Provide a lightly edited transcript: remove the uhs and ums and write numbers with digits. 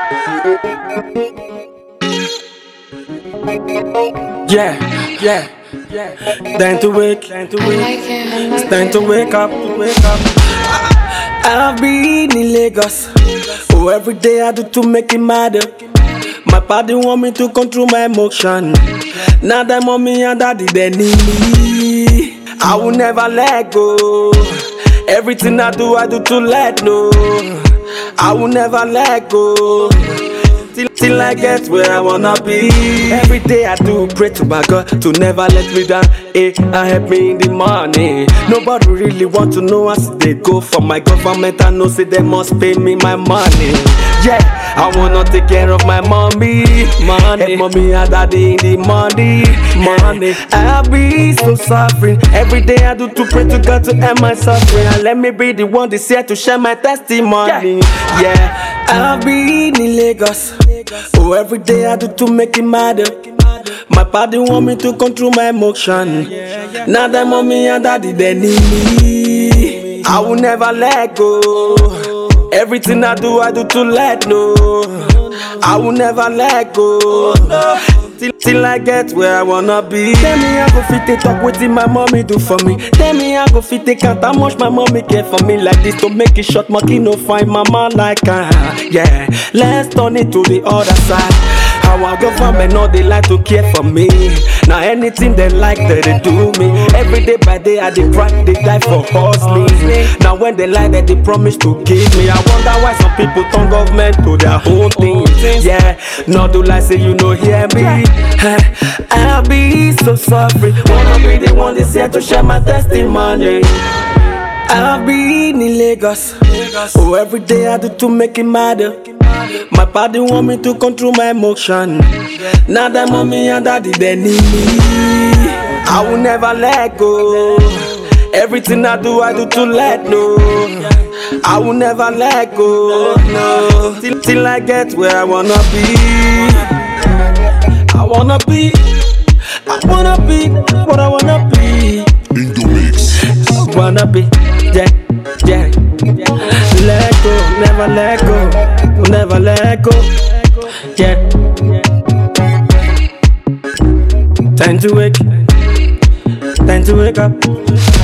Yeah, yeah, yeah. Time to wake, time to wake. It's time to wake up, to wake up. I've been in Lagos. Oh, every day I do to make it matter. My body want me to control my emotion. Now that mommy and daddy they need me. I will never let go. Everything I do to let know. I will never let go. Till I get where I wanna be. Every day I do pray to my God to never let me down. I help me in the morning. Nobody really want to know as they go for my government. I know say they must pay me my money. Yeah, I wanna take care of my mommy. Money, help mommy and daddy in the money. Money, I be so suffering. Every day I do to pray to God to end my suffering. And let me be the one this year to share my testimony. Yeah, I've been in Lagos. Oh, every day I do to make it matter. My body want me to control my emotion. Now that mommy and daddy they need me. I will never let go. Everything I do to let know. I will never let go. Till I get where I wanna be. Tell me I go fit take talk wetin my mommy do for me. Tell me I go fit take count how much my mommy care for me. Like this to make it short, monkey no find mama like her. Yeah, let's turn it to the other side. How our government know they like to care for me. Now anything they like that they do me. Every day by day I dey cry, they die for hustling. Now when they lie that they promise to give me, I wonder why some people turn government to their own thing. Yeah, not do like say you know hear me. I'll be so suffering. Wanna be the one this year to share my testimony. I've been in Lagos. Oh, every day I do to make it matter. My body want me to control my emotion. Now that mommy and daddy they need me. I will never let go. Everything I do to let know. I will never let go. No, till I get where I wanna be. I wanna be what I wanna be. In the mix. I wanna be, yeah, yeah. Let go, never let go, never let go. Yeah. Time to wake up.